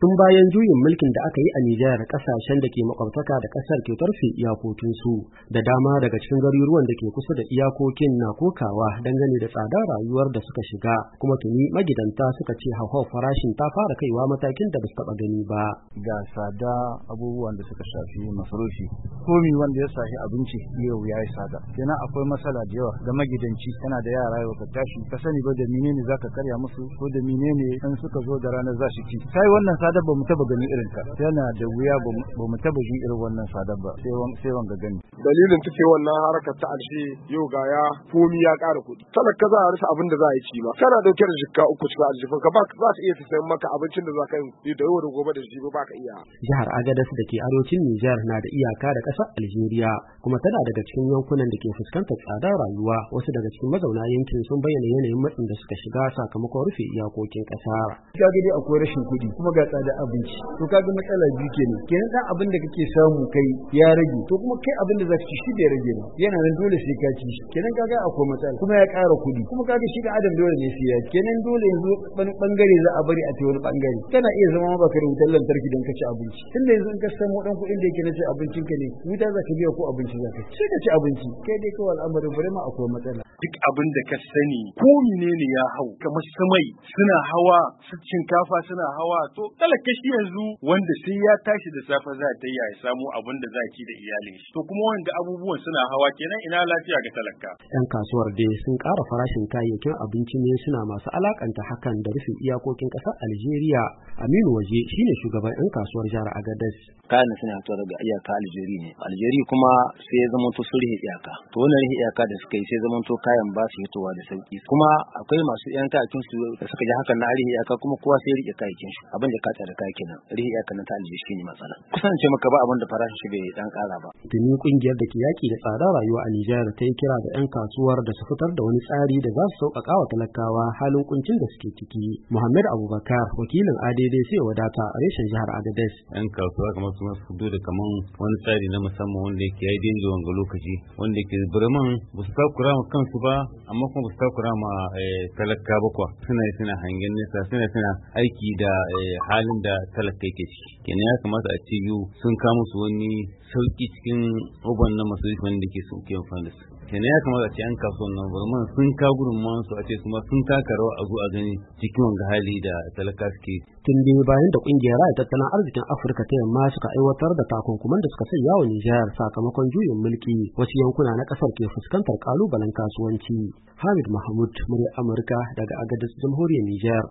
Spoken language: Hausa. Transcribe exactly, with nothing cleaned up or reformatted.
Tun bayan juyin mulkin da aka yi a Nijar, kasashen da ke makwabtaka da kasar ke tarfe iyakokinsu da dama daga cikin garuruwan da ke kusa da iyakokin na kokawa dangane da tsadar rayuwar da suka shiga, kuma tuni magidanta suka ce hauhawar farashin ta fara kaiwa matakin da ba su taɓa gani ba. Ga tsada abubuwan da suka shafi masarufi, komi wanda ya shafi abinci yau ya yi tsada. Kenan akwai matsala da yawa ga magidanci, kana da yara yau ka tashi ka sani ba da menene zaka karya musu ko da menene in suka zo da ranar za su ci. Kai wannan sadar ba mu taba gani irin ta, yana da wuya ba mu taba ji irin wannan sadar ba sai wanga gani. Dalilin take wannan harkar ta alshi yau ga ya komi ya ƙara kuɗi. Talaka za a rasa abin da za a yi ci ba. Kana dauke da jikka uku cikin aljifin ka ba za ta iya sayan maka abincin da za ka yi da yau da gobe da jibi ba ka iya. Jihar Agadez da ke arewacin Nijar na da iyaka da ƙasar Algeria, kuma tana daga cikin yankunan da ke fuskantar tsadar rayuwa. Wasu daga cikin mazauna yankin sun bayyana yanayin matsin da suka shiga sakamakon rufe iyakokin ƙasa. Kaga dai akwai rashin kuɗi kuma ga tsadar abinci. To kaga matsala biyu kenan. Kenan dan abin da kake samu kai ya rage. To kuma kai abin da zaka ci shi bai rage ba. Yana nan dole sai ka ci shi. Kenan kaga akwai matsala. Kuma ya ƙara kuɗi. Kuma kaga shi da adam dole ne sai ya ci. Kenan dole yanzu wani bangare za a bari a ta wani bangare. Kana iya zama ma baka da wutar lantarki don ka ci abinci. Tunda yanzu in ka samu dan kuɗin da yake na ci abincin ka ne, wuta za ka biya ko abinci za ka ci. Sai ka ci abinci. Kai dai kawai al'amarin bare ma akwai matsala. Duk abin da ka sani ko menene ya hau, kamar samai suna hawa, su shinkafa suna hawa, to talaka shi yanzu wanda sai ya tashi da safe za ta yi ya samu abin da za ki da iyalin shi. To kuma wanda abubuwan suna hawa kenan ina lafiya ga talaka. Yan kasuwar dai sun ƙara farashin kayayyakin abinci ne, suna masu alakanta hakan da rufin iyakokin ƙasar Algeria. Aminu Waje shine shugaban yan kasuwar jihar Agadez. Kayan suna fitowa daga iyaka Algeria ne. Algeria kuma sai ya zama to sulhi iyaka. To wannan rihi iyaka da suka yi sai zama to kayan ba su fitowa da sauki. Kuma akwai masu yan kayakin su da suka ji hakan na rihi iyaka, kuma kowa sai rike kayakin shi. Abin da ka tsara kayan kenan. Rihi iyaka na ta Algeria shine matsala. Kusan ce maka ba abin da farashin shi bai dan ƙara ba. Tuni kungiyar da ke yaki da tsadar rayuwa a Nijar ta yi kira ga yan kasuwar da su fitar da wani tsari da za su sauƙaƙa wa talakawa halin kuncin da suke ciki. Muhammad Abubakar, wakilin A D D sai wadata a reshen jihar Agadez. Yan kasuwa kamar su masu fito da kaman wani tsari na musamman wanda yake yayi dinga wanga lokaci, wanda yake burman ba su takura ma kansu ba, amma kuma ba su takura ma talaka ba kwa. Suna suna hangen nesa, suna suna aiki da halin da talaka yake ciki. Kenan ya kamata a ce yau sun kawo musu wani sauki cikin uban na masu wanda ke su ke amfani da su. Kenan ya kamata a ce an kasuwan nan burman sun kawo gudunmawan su, a ce kuma sun taka rawa a zo a gani cikin wanga hali da talaka suke. Tun biyu bayan da kungiyar raya tattalin arzikin Afirka ta yamma suka aiwatar da takunkuman da suka sanya wa Nijar sakamakon juyin mulki, wasu yankuna na kasar ke fuskantar kalubalen kasuwanci. Hamid Mahmud, murya Amurka daga Agadez, Jamhuriyar Nijar.